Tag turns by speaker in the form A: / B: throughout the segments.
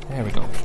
A: There we go.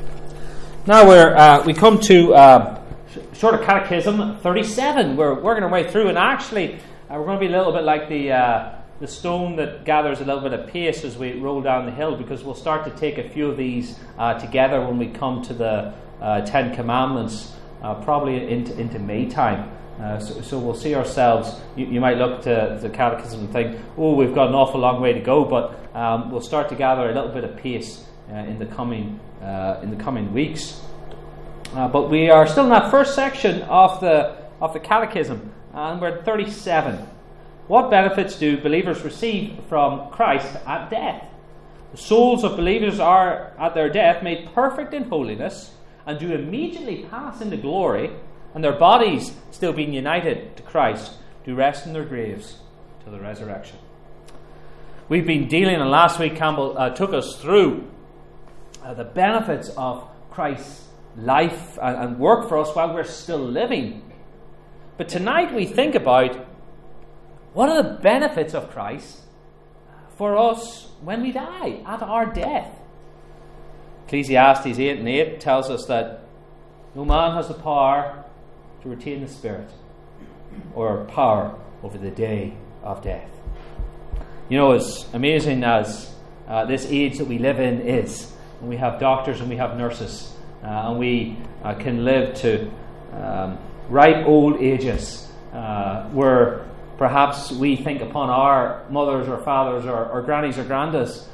A: Now we come to Shorter Catechism 37. We're working our way through, and actually we're going to be a little bit like the stone that gathers a little bit of pace as we roll down the hill, because we'll start to take a few of these together when we come to the Ten Commandments, probably into May time. So we'll see ourselves. You might look to the Catechism and think, oh, we've got an awful long way to go, but we'll start to gather a little bit of pace in the coming weeks. But we are still in that first section of the Catechism, and we're at 37. What benefits do believers receive from Christ at death? The souls of believers are, at their death, made perfect in holiness and do immediately pass into glory, and their bodies, still being united to Christ, do rest in their graves till the resurrection. We've been dealing, and last week Campbell took us through the benefits of Christ's life and work for us while we're still living. But tonight we think about what are the benefits of Christ for us when we die, at our death. Ecclesiastes 8:8 tells us that no man has the power to retain the spirit or power over the day of death. You know, as amazing as this age that we live in is, and we have doctors and we have nurses, and we can live to ripe old ages, where perhaps we think upon our mothers or fathers or grannies or grandas,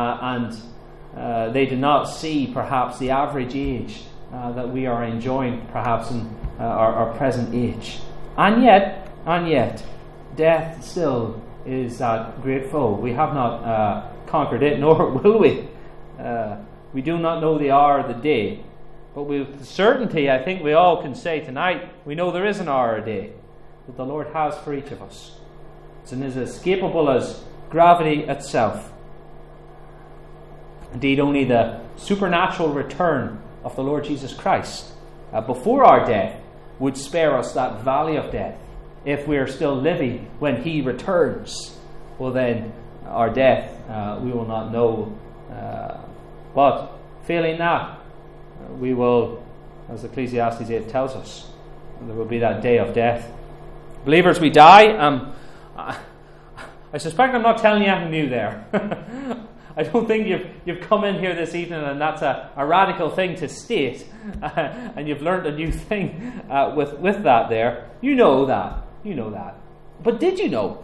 A: and they do not see perhaps the average age that we are enjoying perhaps in our present age. And yet, death still is that great foe. We have not conquered it, nor will we. We do not know the hour or the day, but with certainty I think we all can say tonight, we know there is an hour or a day that the Lord has for each of us. It's as inescapable as gravity itself. Indeed, only the supernatural return of the Lord Jesus Christ before our death would spare us that valley of death. If we are still living when He returns, well then our death we will not know. But failing that, we will, as Ecclesiastes 8 tells us, there will be that day of death. Believers, we die. I suspect I'm not telling you anything new there. I don't think you've come in here this evening and that's a radical thing to state, and you've learned a new thing with that there. You know that. But did you know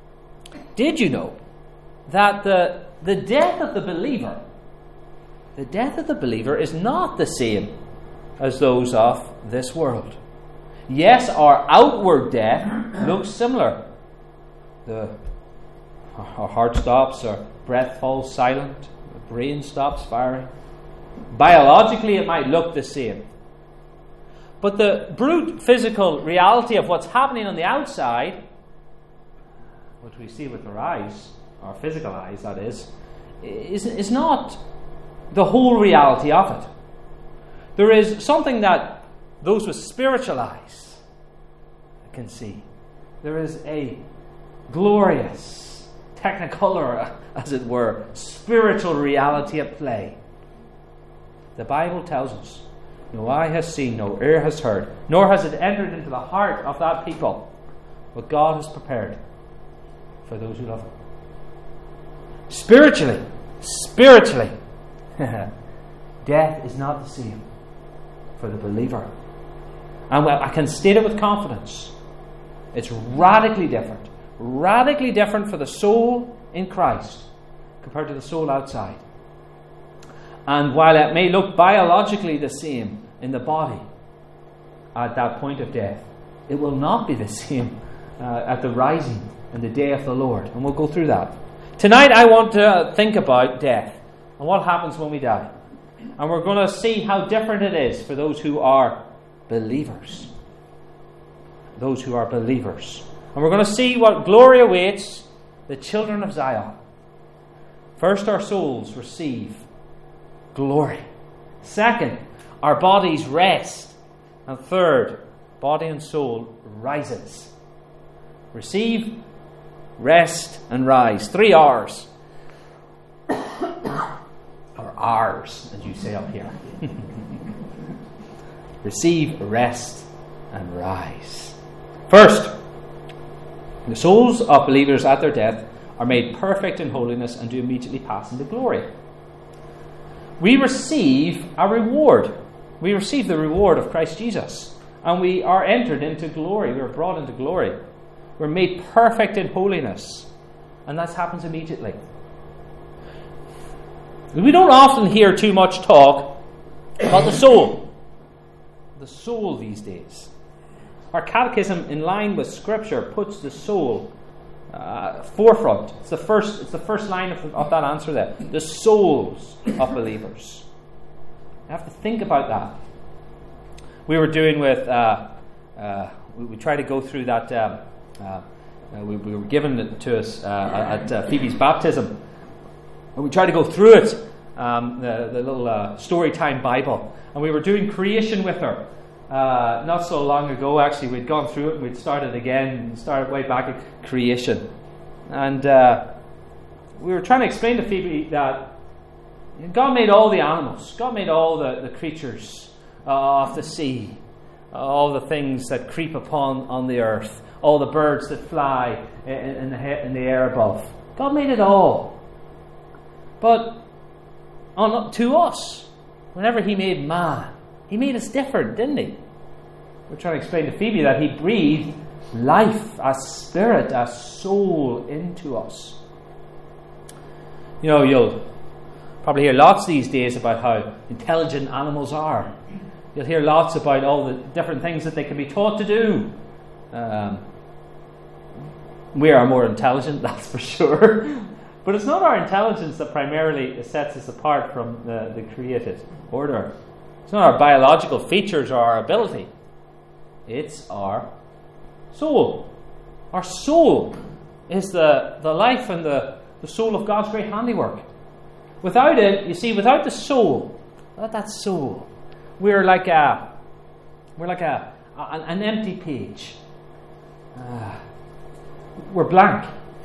A: that the death of the believer is not the same as those of this world? Yes, our outward death looks similar. Our heart stops, our breath falls silent, the brain stops firing. Biologically, it might look the same. But the brute physical reality of what's happening on the outside, what we see with our eyes, our physical eyes that is not the whole reality of it. There is something that those with spiritual eyes can see. There is a glorious, technicolor, as it were, spiritual reality at play. The Bible tells us, no eye has seen, no ear has heard, nor has it entered into the heart of that people what God has prepared for those who love Him. Spiritually, death is not the same for the believer. And well, I can state it with confidence. It's radically different for the soul in Christ compared to the soul outside. And while it may look biologically the same in the body at that point of death, it will not be the same at the rising in the day of the Lord. And we'll go through that. Tonight I want to think about death and what happens when we die. And we're going to see how different it is for those who are believers. Those who are believers. And we're going to see what glory awaits the children of Zion. First, our souls receive glory. Second, our bodies rest. And third, body and soul rises. Receive, rest, and rise. 3 R's. Our ours, as you say up here. Receive rest and rise. First, the souls of believers at their death are made perfect in holiness and do immediately pass into glory. We receive a reward. We receive the reward of Christ Jesus. And we are entered into glory. We are brought into glory. We're made perfect in holiness. And that happens immediately. We don't often hear too much talk about the soul. The soul these days. Our catechism, in line with Scripture, puts the soul forefront. It's the first line of that answer there. The souls of believers. You have to think about that. We were doing with we try to go through that. We were given it to us at Phoebe's baptism. And we tried to go through it, the little story time Bible, and we were doing creation with her. Not so long ago, actually, we'd gone through it and we'd started again, and started way back at creation. And we were trying to explain to Phoebe that God made all the animals, God made all the creatures of the sea, all the things that creep on the earth, all the birds that fly in the air above. God made it all. But to us, whenever He made man, He made us different, didn't He? We're trying to explain to Phoebe that He breathed life, a spirit, a soul into us. You know, you'll probably hear lots these days about how intelligent animals are. You'll hear lots about all the different things that they can be taught to do. We are more intelligent, that's for sure. But it's not our intelligence that primarily sets us apart from the created order. It's not our biological features or our ability. It's our soul. Our soul is the life and the soul of God's great handiwork. Without it, you see, without the soul, without that soul, we're like an empty page. We're blank.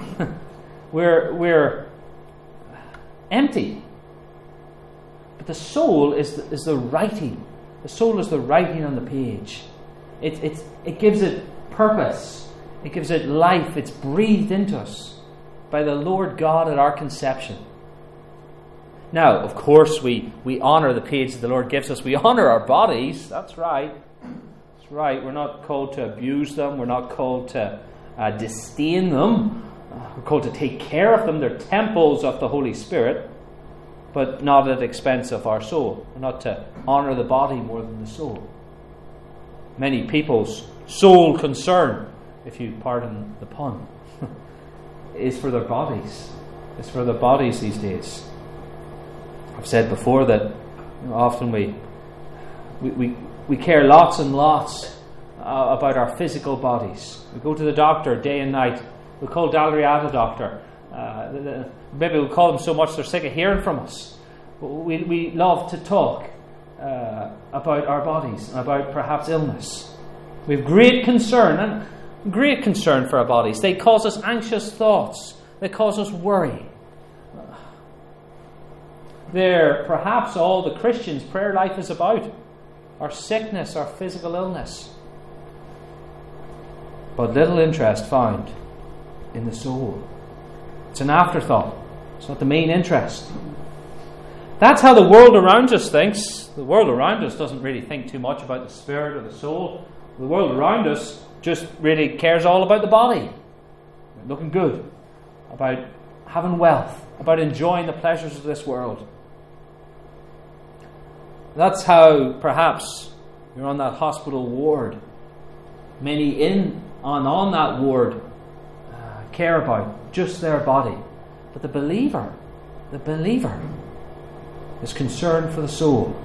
A: We're empty. But the soul is the writing. The soul is the writing on the page. It gives it purpose. It gives it life. It's breathed into us by the Lord God at our conception. Now, of course, we honour the page that the Lord gives us. We honour our bodies. That's right. That's right. We're not called to abuse them. We're not called to disdain them. We're called to take care of them. They're temples of the Holy Spirit, but not at the expense of our soul. We're not to honour the body more than the soul. Many people's sole concern, if you pardon the pun, is for their bodies. It's for their bodies these days. I've said before that often we care lots and lots about our physical bodies. We go to the doctor day and night. We call Dalriada doctor. Maybe we'll call them so much they're sick of hearing from us. We love to talk about our bodies and about perhaps illness. We have great concern for our bodies. They cause us anxious thoughts. They cause us worry. They're perhaps all the Christian's prayer life is about. Our sickness, our physical illness. But little interest found in the soul. It's an afterthought. It's not the main interest. That's how the world around us thinks. The world around us doesn't really think too much about the spirit or the soul. The world around us just really cares all about the body. Looking good. About having wealth. About enjoying the pleasures of this world. That's how perhaps you're on that hospital ward. Many on that ward care about just their body. But the believer is concerned for the soul.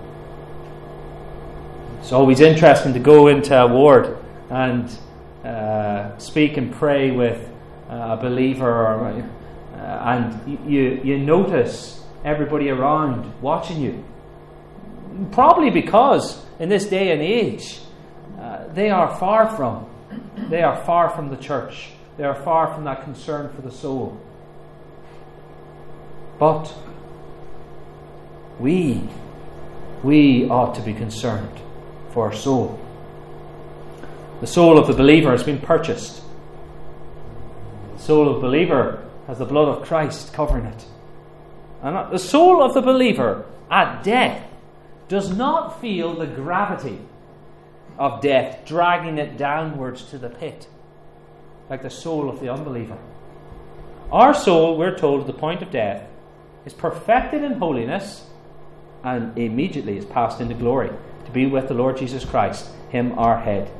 A: It's always interesting to go into a ward and speak and pray with a believer, and you notice everybody around watching you. Probably because in this day and age they are far from the church. They are far from that concern for the soul. But we ought to be concerned for our soul. The soul of the believer has been purchased. The soul of the believer has the blood of Christ covering it. And the soul of the believer at death does not feel the gravity of death dragging it downwards to the pit, like the soul of the unbeliever. Our soul, we're told, at the point of death, is perfected in holiness and immediately is passed into glory to be with the Lord Jesus Christ, Him our head.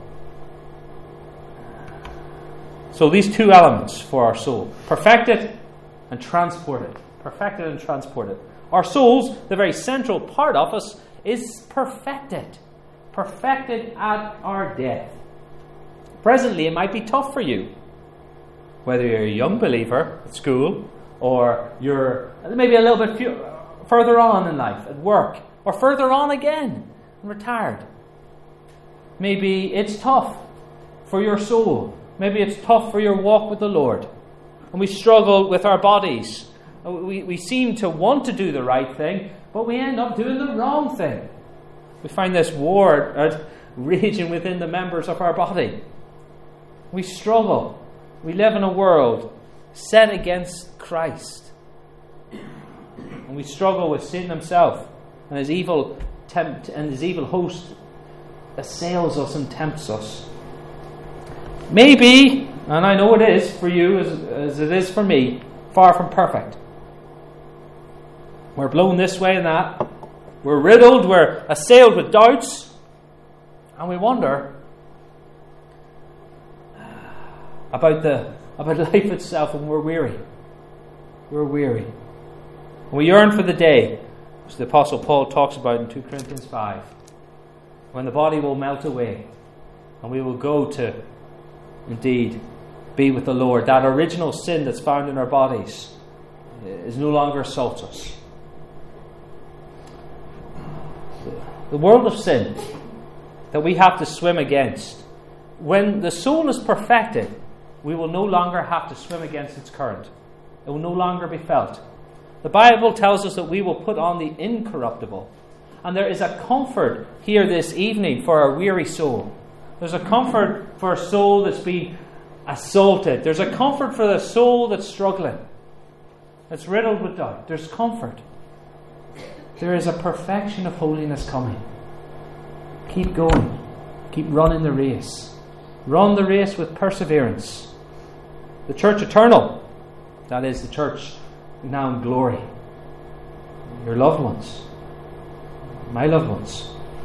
A: So these two elements for our soul: perfected and transported. Perfected and transported. Our souls, the very central part of us, is perfected. Perfected at our death. Presently, it might be tough for you, whether you're a young believer at school, or you're maybe a little bit further on in life, at work, or further on again, and retired. Maybe it's tough for your soul. Maybe it's tough for your walk with the Lord. And we struggle with our bodies. We seem to want to do the right thing, but we end up doing the wrong thing. We find this war raging within the members of our body. We struggle. We live in a world set against Christ. And we struggle with Satan himself and his evil host assails us and tempts us. Maybe, and I know it is for you as it is for me, far from perfect. We're blown this way and that. We're riddled, we're assailed with doubts, and we wonder about life itself, and we're weary. We're weary. And we yearn for the day, which the Apostle Paul talks about in 2 Corinthians 5, when the body will melt away, and we will go to, indeed, be with the Lord. That original sin that's found in our bodies is no longer assaults us. The world of sin that we have to swim against, when the soul is perfected, we will no longer have to swim against its current. It will no longer be felt. The Bible tells us that we will put on the incorruptible. And there is a comfort here this evening for our weary soul. There's a comfort for a soul that's been assaulted. There's a comfort for the soul that's struggling, that's riddled with doubt. There's comfort. There is a perfection of holiness coming. Keep going. Keep running the race. Run the race with perseverance. The church eternal, that is the church now in glory. Your loved ones, my loved ones,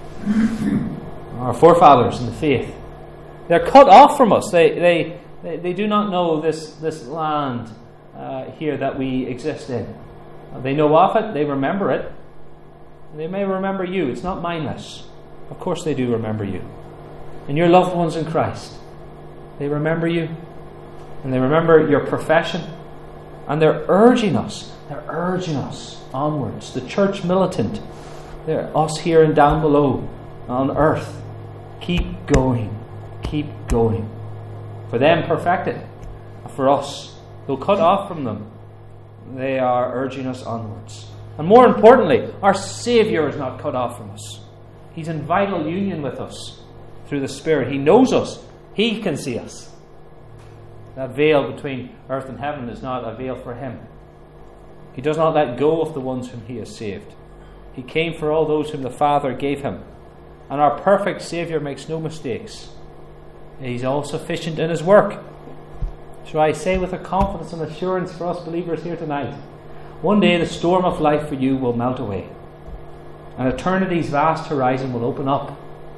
A: our forefathers in the faith, they're cut off from us. They do not know this land here that we exist in. They know of it. They remember it. They may remember you. It's not mindless. Of course they do remember you. And your loved ones in Christ, they remember you. And they remember your profession. And they're urging us. They're urging us onwards. The church militant. They're us here and down below on earth. Keep going. Keep going. For them perfected. For us, though cut off from them, they are urging us onwards. And more importantly, our Saviour is not cut off from us. He's in vital union with us through the Spirit. He knows us. He can see us. That veil between earth and heaven is not a veil for Him. He does not let go of the ones whom He has saved. He came for all those whom the Father gave Him. And our perfect Saviour makes no mistakes. He's all sufficient in His work. So I say with a confidence and assurance for us believers here tonight, one day the storm of life for you will melt away. And eternity's vast horizon will open up.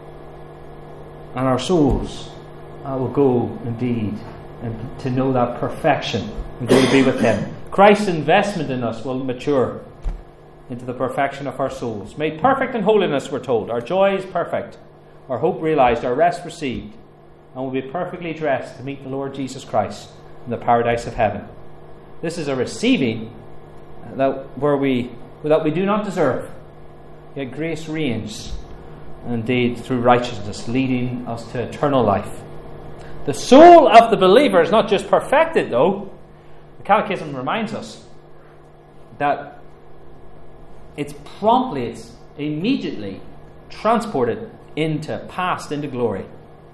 A: And our souls will go indeed and to know that perfection and go to be with Him. Christ's investment in us will mature into the perfection of our souls. Made perfect in holiness, we're told. Our joy is perfect. Our hope realized. Our rest received. And we'll be perfectly dressed to meet the Lord Jesus Christ in the paradise of heaven. This is a receiving that we do not deserve. Yet grace reigns, indeed through righteousness, leading us to eternal life. The soul of the believer is not just perfected, though. The Catechism reminds us that it's immediately transported passed into glory.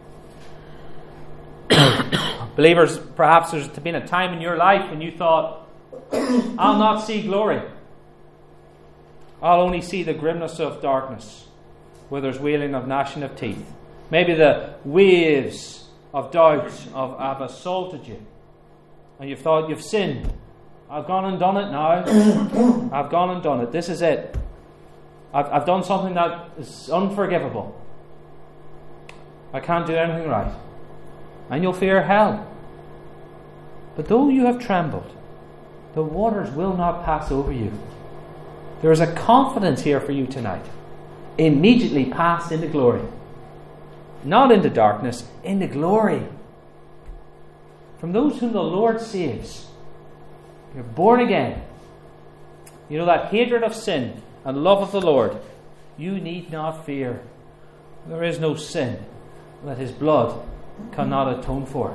A: Believers, perhaps there's been a time in your life when you thought, I'll not see glory. I'll only see the grimness of darkness, where there's wailing of gnashing of teeth. Maybe the waves of doubt have assaulted you, and you've thought you've sinned. I've gone and done it now. I've gone and done it. This is it. I've done something that is unforgivable. I can't do anything right. And you'll fear hell. But though you have trembled, the waters will not pass over you. There is a confidence here for you tonight. Immediately passed into glory. Not into darkness, into glory. From those whom the Lord saves. You're born again. You know that hatred of sin and love of the Lord. You need not fear. There is no sin that His blood cannot atone for.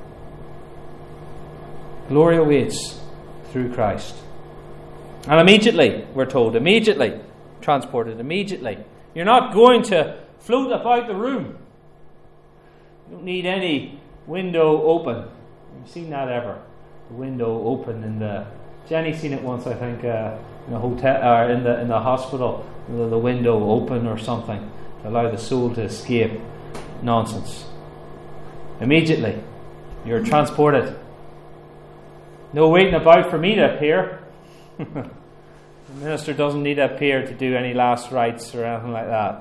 A: Glory awaits through Christ. And immediately, we're told, immediately, transported immediately. You're not going to float about the room. You don't need any window open. Have you seen that ever? The window open in the... Jenny's seen it once, I think, in a hotel or in the hospital. The window open or something to allow the soul to escape. Nonsense. Immediately, you're transported. No waiting about for me to appear. The minister doesn't need to appear to do any last rites or anything like that.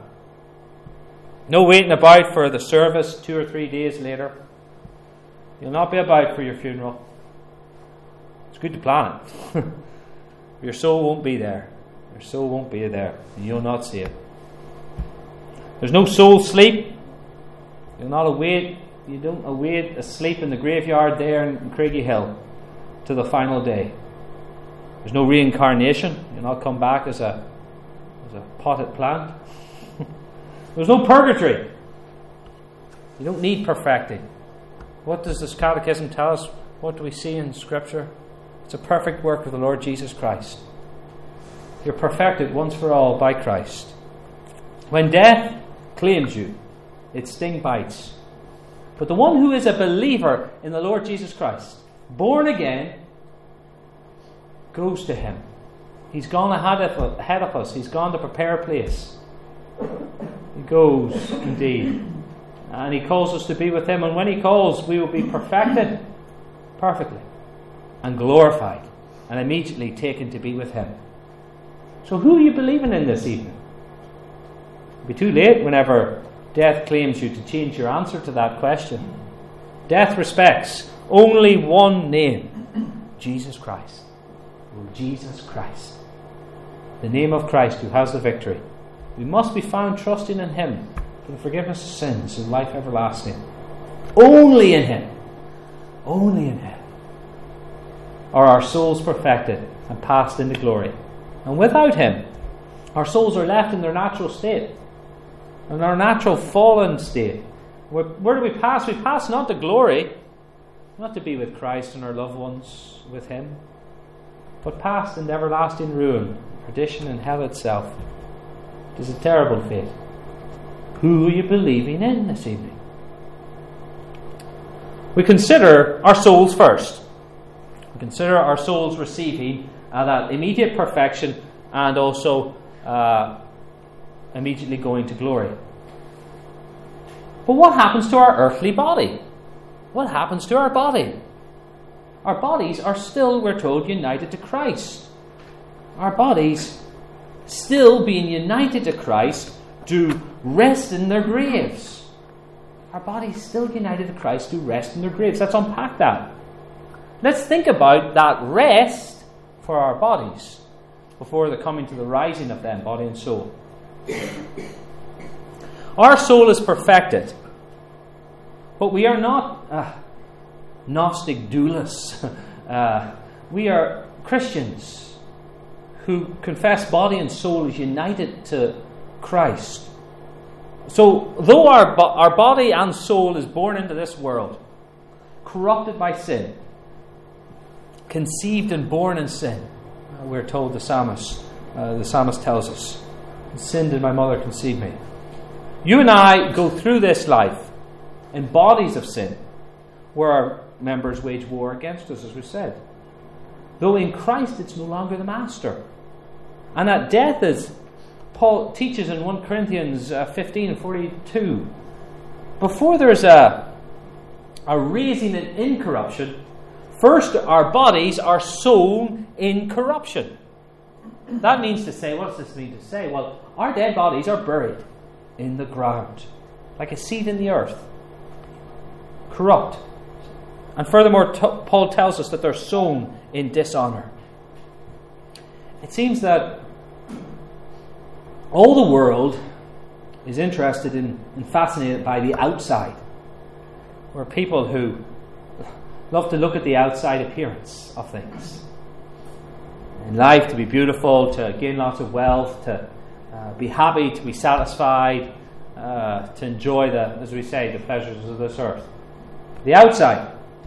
A: No waiting about for the service 2 or 3 days later. You'll not be about for your funeral. It's good to plan it. Your soul won't be there. Your soul won't be there. And you'll not see it. There's no soul sleep. You'll not await. You don't await asleep in the graveyard there in Craigie Hill to the final day. There's no reincarnation. You'll not come back as a potted plant. There's no purgatory. You don't need perfecting. What does this catechism tell us? What do we see in Scripture? It's a perfect work of the Lord Jesus Christ. You're perfected once for all by Christ. When death claims you, its sting bites. But the one who is a believer in the Lord Jesus Christ, born again, goes to Him. He's gone ahead of us. He's gone to prepare a place. He goes, indeed. And He calls us to be with Him. And when He calls, we will be perfected perfectly and glorified and immediately taken to be with Him. So who are you believing in this evening? It'll be too late whenever death claims you to change your answer to that question. Death respects only one name, Jesus Christ. Oh, Jesus Christ. The name of Christ who has the victory. We must be found trusting in Him for the forgiveness of sins and life everlasting. Only in Him. Only in Him are our souls perfected and passed into glory. And without Him, our souls are left in their natural state, in our natural fallen state. Where do we pass? We pass not to glory, not to be with Christ and our loved ones with Him, but past into everlasting ruin, perdition and hell itself. It is a terrible fate. Who are you believing in this evening? We consider our souls first. We consider our souls receiving that immediate perfection and also immediately going to glory. But what happens to our earthly body? What happens to our body? Our bodies are still, we're told, united to Christ. Our bodies, still being united to Christ, do rest in their graves. Our bodies still united to Christ do rest in their graves. Let's unpack that. Let's think about that rest for our bodies before the coming to the rising of them, body and soul. Our soul is perfected, but we are not Gnostic doulos. We are Christians who confess body and soul is united to Christ. So, though our body and soul is born into this world, corrupted by sin, conceived and born in sin, we're told the psalmist, the psalmist tells us. In sin did my mother conceive me. You and I go through this life in bodies of sin, where our members wage war against us, as we said. Though in Christ it's no longer the master. And that death, as Paul teaches in 1 Corinthians 15 and 42, before there's a raising in incorruption, first our bodies are sown in corruption. That means to say, what does this mean to say? Well, our dead bodies are buried in the ground, like a seed in the earth, corrupt. And furthermore, Paul tells us that they're sown in dishonour. It seems that all the world is interested in and fascinated by the outside. We're people who love to look at the outside appearance of things. In life, to be beautiful, to gain lots of wealth, to be happy, to be satisfied, to enjoy as we say, the pleasures of this earth. The outside.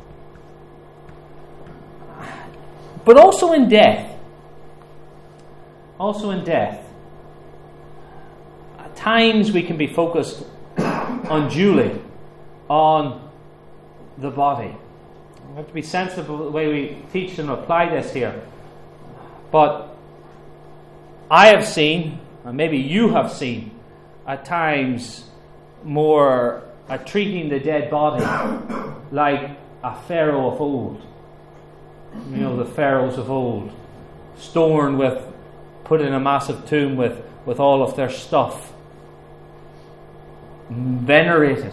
A: But also in death. At times we can be focused unduly on the body. We have to be sensible the way we teach and apply this here. But I have seen, and maybe you have seen, at times more treating the dead body like a pharaoh of old. You know, the pharaohs of old, put in a massive tomb with all of their stuff, venerated.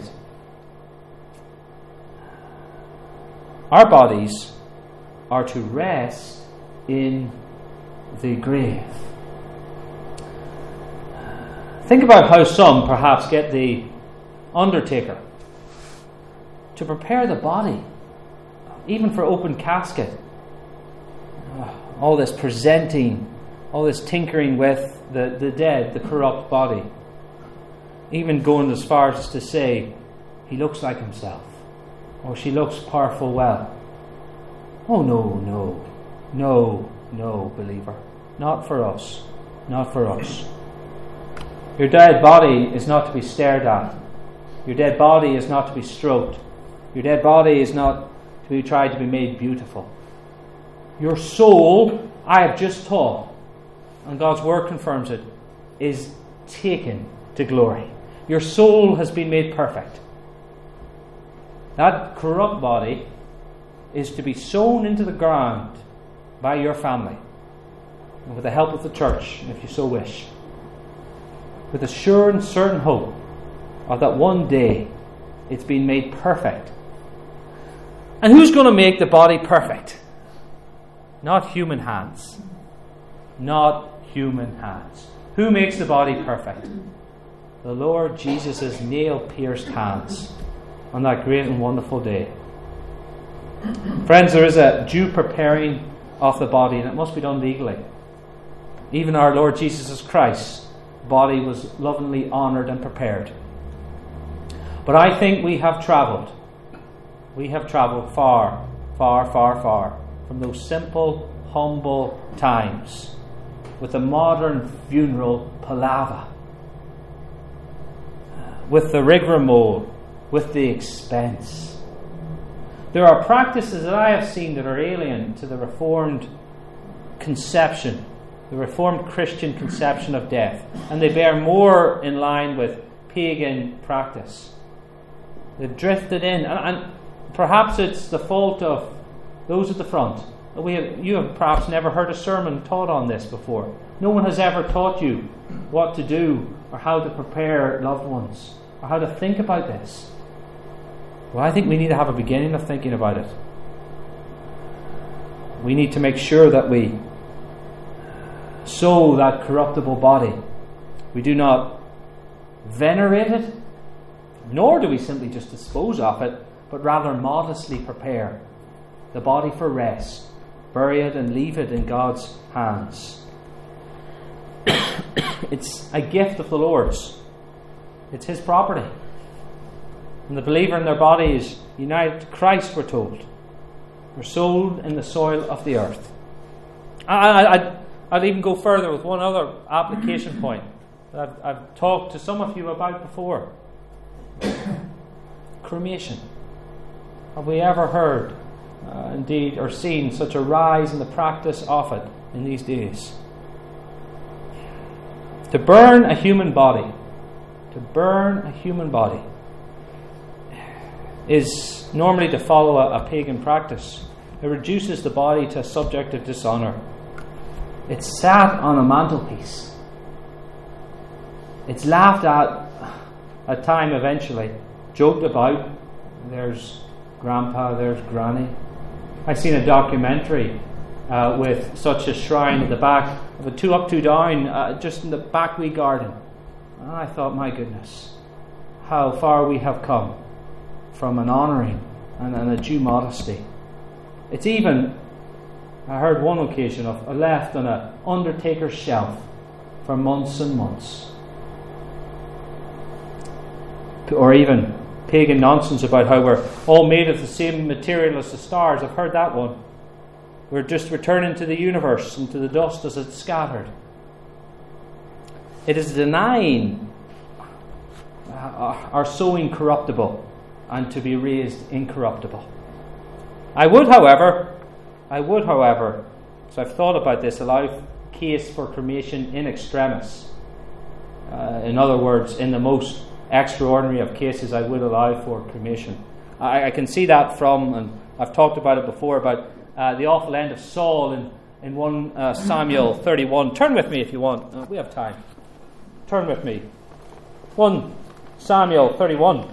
A: Our bodies are to rest in the grave. Think about how some perhaps get the undertaker to prepare the body, even for open casket. All this presenting, all this tinkering with the dead, the corrupt body. Even going as far as to say, he looks like himself, or she looks powerful well. Oh no, believer. Not for us. Not for us. Your dead body is not to be stared at. Your dead body is not to be stroked. Your dead body is not to be tried to be made beautiful. Your soul, I have just taught, and God's word confirms it, is taken to glory. Your soul has been made perfect. That corrupt body is to be sown into the ground by your family, and with the help of the church, if you so wish, with a sure and certain hope of that one day it's been made perfect. And who's going to make the body perfect? Not human hands. Not human hands. Who makes the body perfect? The Lord Jesus' nail-pierced hands on that great and wonderful day. Friends, there is a due preparing of the body, and it must be done legally. Even our Lord Jesus Christ's body was lovingly honoured and prepared. But I think we have travelled. We have travelled far, far, far, far from those simple, humble times with the modern funeral palaver, with the rigmarole, with the expense. There are practices that I have seen that are alien to the Reformed conception, the Reformed Christian conception of death, and they bear more in line with pagan practice. They've drifted in, and perhaps it's the fault of those at the front. You have perhaps never heard a sermon taught on this before. No one has ever taught you what to do or how to prepare loved ones or how to think about this. Well, I think we need to have a beginning of thinking about it. We need to make sure that we sow that corruptible body. We do not venerate it, nor do we simply just dispose of it, but rather modestly prepare the body for rest, bury it and leave it in God's hands. It's a gift of the Lord's. It's His property. And the believer in their body is united to Christ, we're told. We're sown in the soil of the earth. I I'll even go further with one other application point that I've talked to some of you about before. Cremation. Have we ever heard, indeed, or seen such a rise in the practice of it in these days? To burn a human body, is normally to follow a pagan practice. It reduces the body to a subject of dishonour. It's sat on a mantelpiece. It's laughed at time eventually, joked about. There's Grandpa, there's Granny. I've seen a documentary with such a shrine at the back of a 2 up, 2 down, just in the back wee garden. And I thought, my goodness, how far we have come from an honouring and a due modesty. It's even, I heard one occasion of left on an undertaker's shelf for months and months. Or even pagan nonsense about how we're all made of the same material as the stars. I've heard that one. We're just returning to the universe and to the dust as it's scattered. It is denying our so incorruptible and to be raised incorruptible. I would, however, so I've thought about this, allow case for cremation in extremis. In other words, in the most extraordinary of cases, I would allow for cremation. I can see that from, and I've talked about it before, about the awful end of Saul in 1 Samuel 31. Turn with me if you want. We have time. Turn with me. 1 Samuel 31.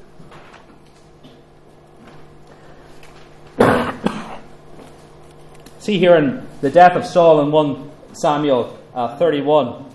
A: See here in the death of Saul in 1 Samuel 31.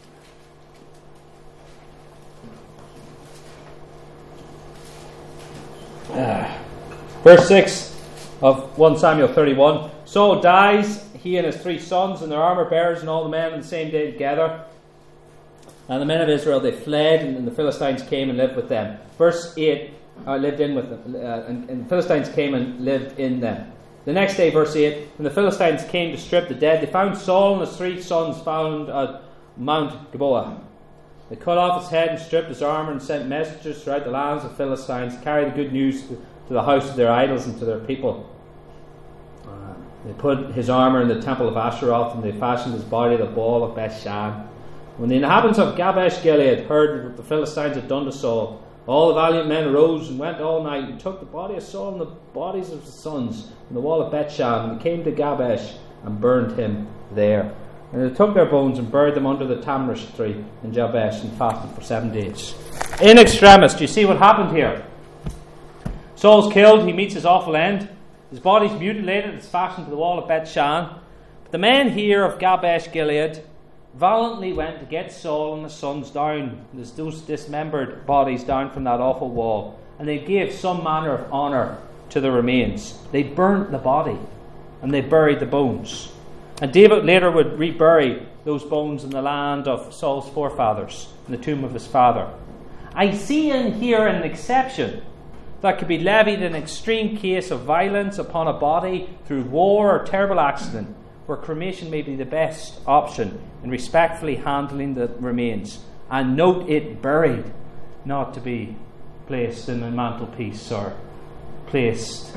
A: Verse 6 of 1 Samuel 31. Saul dies, he and his 3 sons and their armour bearers and all the men on the same day together. And the men of Israel, they fled, and the Philistines came and lived with them. Verse 8, lived in with them. And the Philistines came and lived in them. The next day, verse 8, when the Philistines came to strip the dead, they found Saul and his 3 sons found at Mount Gilboa. They cut off his head and stripped his armour and sent messengers throughout the lands of Philistines to carry the good news to the house of their idols and to their people. They put his armour in the temple of Asheroth, and they fashioned his body the Baal of Bethshan. When the inhabitants of Jabesh Gilead heard what the Philistines had done to Saul, all the valiant men arose and went all night and took the body of Saul and the bodies of his sons from the wall of Bethshan, and came to Jabesh and burned him there. And they took their bones and buried them under the tamarisk tree in Jabesh and fasted for 7 days. In extremis, do you see what happened here? Saul's killed, he meets his awful end. His body's mutilated, it's fastened to the wall of Bethshan. But the men here of Jabesh Gilead valiantly went to get Saul and his sons down, those dismembered bodies down from that awful wall, and they gave some manner of honour to the remains. They burnt the body and they buried the bones. And David later would rebury those bones in the land of Saul's forefathers, in the tomb of his father. I see in here an exception that could be levied in an extreme case of violence upon a body through war or terrible accident, where cremation may be the best option in respectfully handling the remains. And note it buried, not to be placed in a mantelpiece or placed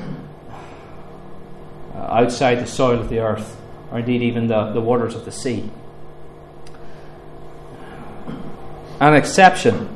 A: outside the soil of the earth, or indeed even the waters of the sea. An exception.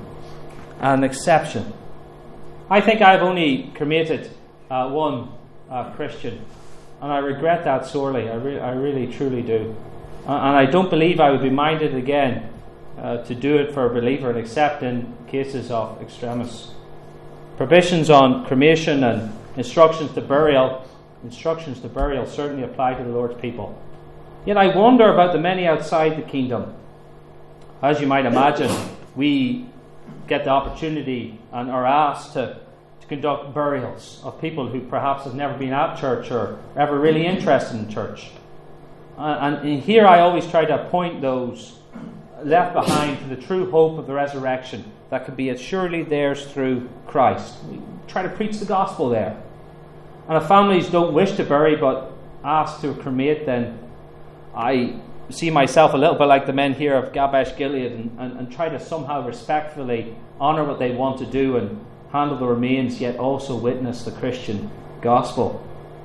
A: I think I've only cremated one Christian, and I regret that sorely. I really, truly do. And I don't believe I would be minded again to do it for a believer, except in cases of extremis. Prohibitions on cremation and instructions to burial certainly apply to the Lord's people. Yet I wonder about the many outside the kingdom. As you might imagine, we get the opportunity and are asked to conduct burials of people who perhaps have never been at church or ever really interested in church. And here I always try to point those left behind to the true hope of the resurrection that could be as surely theirs through Christ. We try to preach the gospel there. And if families don't wish to bury but ask to cremate, then I see myself a little bit like the men here of Gabesh Gilead and try to somehow respectfully honour what they want to do and handle the remains, yet also witness the Christian gospel.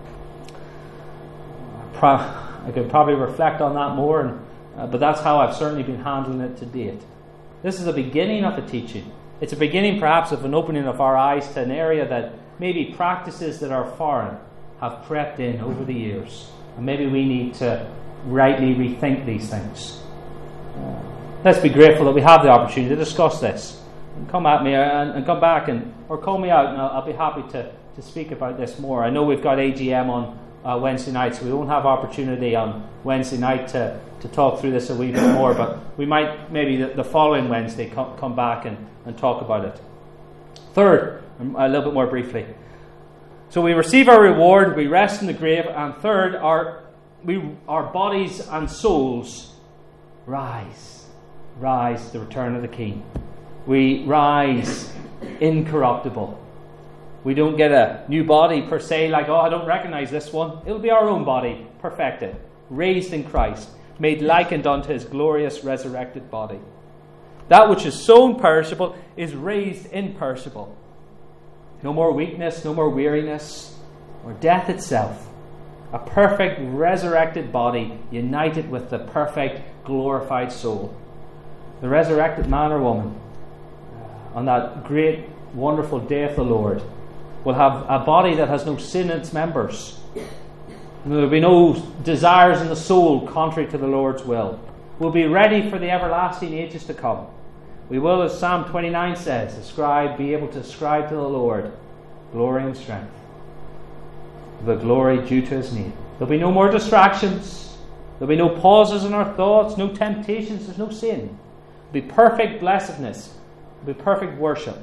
A: I could probably reflect on that more, but that's how I've certainly been handling it to date. This is the beginning of a teaching. It's a beginning perhaps of an opening of our eyes to an area that maybe practices that are foreign have crept in over the years. And maybe we need to rightly rethink these things. Let's be grateful that we have the opportunity to discuss this. And come at me and come back or call me out, and I'll be happy to speak about this more. I know we've got AGM on Wednesday night, so we won't have opportunity on Wednesday night to talk through this a wee bit more, but we might maybe the following Wednesday come back and talk about it. Third, a little bit more briefly. So we receive our reward, we rest in the grave, and third, our bodies and souls rise to the return of the King. We rise incorruptible. We don't get a new body per se, like, I don't recognize this one. It'll be our own body, perfected, raised in Christ, made likened unto his glorious resurrected body. That which is sown perishable is raised imperishable. No more weakness, no more weariness, or death itself. A perfect resurrected body united with the perfect glorified soul. The resurrected man or woman on that great wonderful day of the Lord will have a body that has no sin in its members. There will be no desires in the soul contrary to the Lord's will. We'll be ready for the everlasting ages to come. We will, as Psalm 29 says, be able to ascribe to the Lord glory and strength, the glory due to his name. There'll be no more distractions. There'll be no pauses in our thoughts, no temptations, there's no sin. There'll be perfect blessedness. There'll be perfect worship.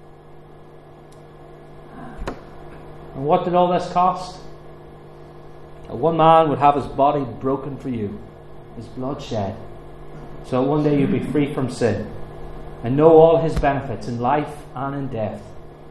A: And what did all this cost? That one man would have his body broken for you, his blood shed, so that one day you'd be free from sin and know all his benefits in life and in death.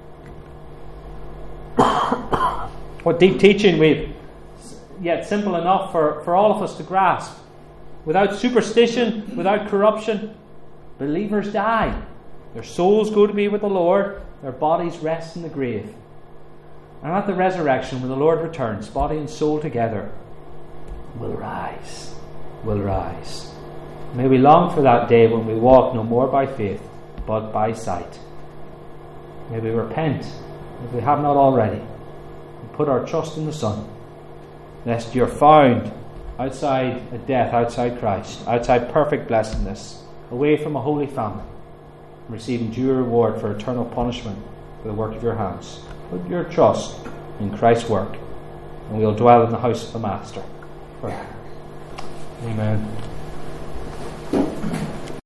A: What deep teaching we've, yet simple enough for all of us to grasp. Without superstition, without corruption, believers die. Their souls go to be with the Lord, their bodies rest in the grave. And at the resurrection, when the Lord returns, body and soul together will rise. Will rise. May we long for that day when we walk no more by faith, but by sight. May we repent, if we have not already, and put our trust in the Son, lest you're found outside a death, outside Christ, outside perfect blessedness, away from a holy family, receiving due reward for eternal punishment for the work of your hands. Put your trust in Christ's work, and we'll dwell in the house of the Master forever. Amen.